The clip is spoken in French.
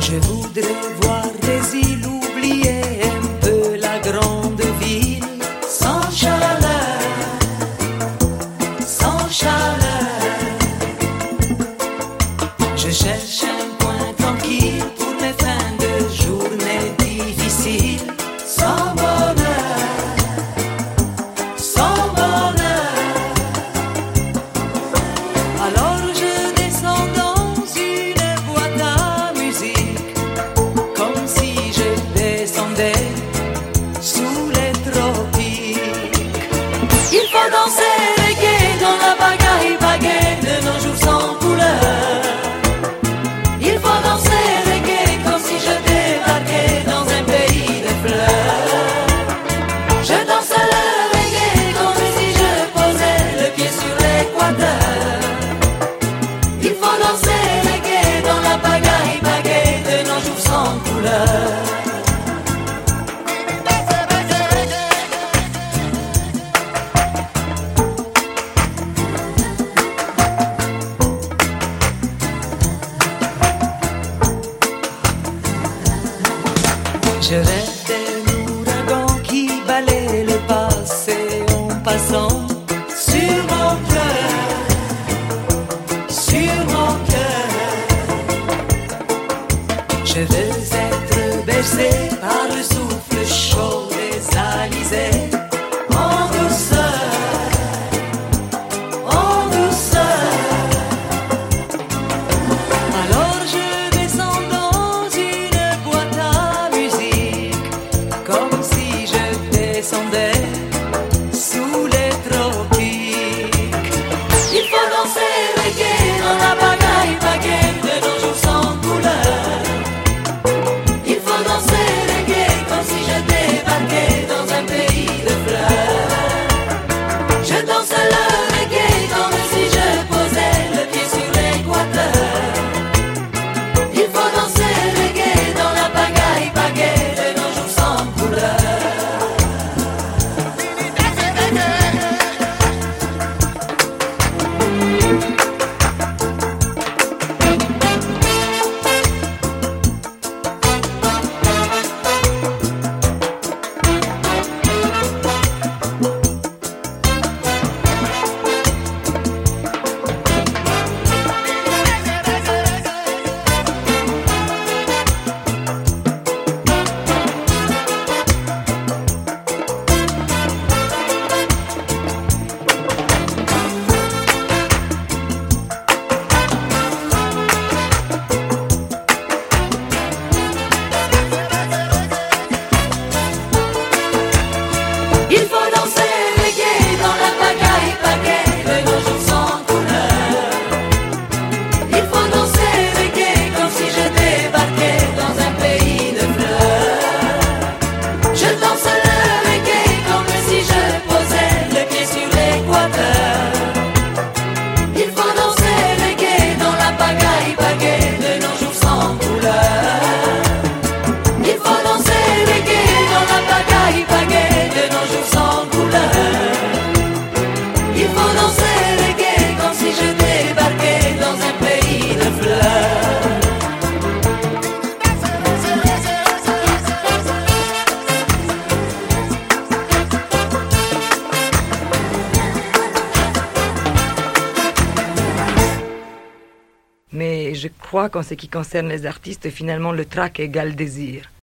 Je voudrais voir des îles oublier un peu la grande ville, sans chaleur, sans chaleur. Je cherche un coin tranquille pour mes fins de journée difficiles, sans bonheur, sans bonheur. Alors je descends dans une boîte à musique, comme si je descendais sous les tropiques. Il faut danser reggae dans la bagaille baguette de nos jours sans couleur. Il faut danser reggae comme si je débarquais dans un pays de fleurs. Je danse le reggae comme si je posais le pied sur l'équateur. Il faut danser reggae dans la bagaille baguette de nos jours sans couleur. Je rêve d'un ouragan qui balaie le passé en passant sur mon cœur, sur mon cœur. Je veux être bercé par le souffle chaud des alizés, en douceur, en douceur. Alors je descends dans une boîte à musique, comme si je descendais sous les tropiques. Il faut danser reggae dans la bagaille baguette de nos jours sans couleur. Il faut danser reggae comme si je débarquais dans un pays de fleurs. Je danse le reggae comme si je posais le pied sur l'équateur. Il faut danser reggae dans la bagaille baguette de nos jours sans couleur. Il faut danser reggae dans la bagaille baguette de nos jours sans couleur. Il faut danser reggae comme si je débarquais dans un pays de fleurs. Je danse le reggae comme si je posais le pied sur l'équateur. Il faut danser reggae dans la bagaille baguette de nos jours sans couleur. Il faut danser reggae dans la bagaille baguette de nos jours sans couleur. Il faut danser reggae comme si je débarquais dans un pays de fleurs. Mais je crois qu'en ce qui concerne les artistes, finalement, le trac égale désir.